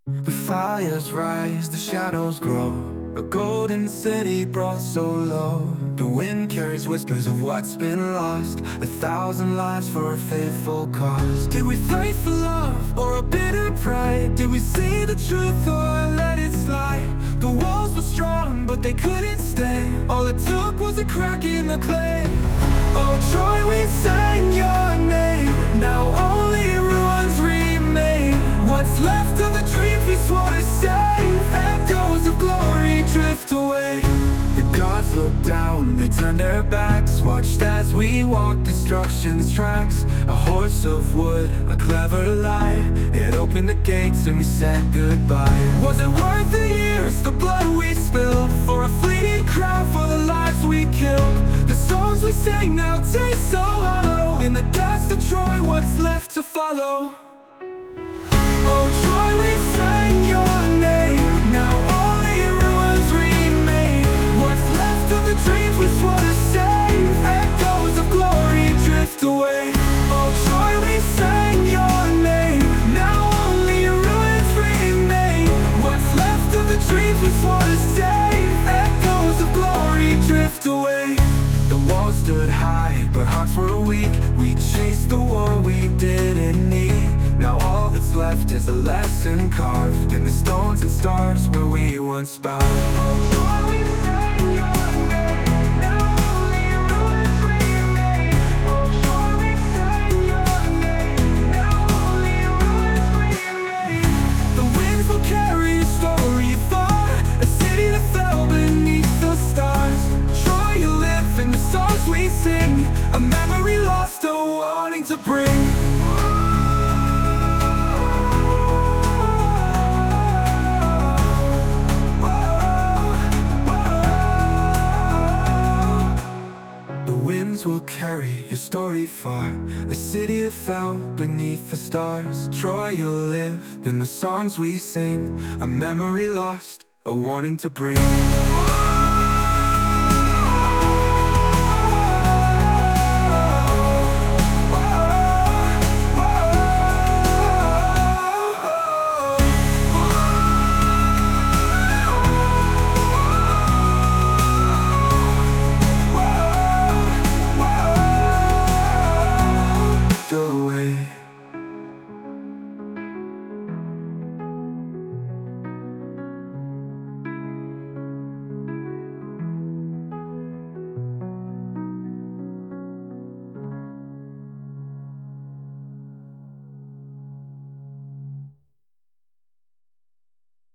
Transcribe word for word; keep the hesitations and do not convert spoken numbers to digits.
The fires rise, the shadows grow. A golden city brought so low. The wind carries whispers of what's been lost. A thousand lives for a faithful cause. Did we fight for love or a bitter pride? Did we say the truth or let it slide? The walls were strong but they couldn't stay. All it took was a crack in the clay. Oh Troy, we sang your name. Now only ruins remain. What's left of the dreams we swore to save? Echoes of glory drift away. The gods looked down, they turned their backs. Watched as we walked destruction's tracks. A horse of wood, a clever lie. It opened the gates and we said goodbye. Was it worth the years, the blood we spilled? For a fleeting crown, for the lives we killed? The songs we sang now taste so hollow. In the dust of Troy, what's left to follow? Oh Troy, we sang your name. Now only ruins remain. What's left of the dreams we swore to save? Echoes of glory drift away. Oh Troy, we sang your name. Now only ruins remain. What's left of the dreams we swore to save? Echoes of glory drift away. The walls stood high, but hearts were weak. We chased the war we didn't need. Now all that's left is a lesson carved in the stones and stars where we once bowed. Oh, Lord, we sang your name. Now only ruins remain. Oh, Lord, we sang your name. Now only ruins remain. The winds will carry a story far, a city that fell beneath the stars. Troy, you live in the songs we sing, a memory lost, a warning to bring. Will carry your story far, a city that fell beneath the stars. Troy, you'll live in the songs we sing, a memory lost, a warning to bring.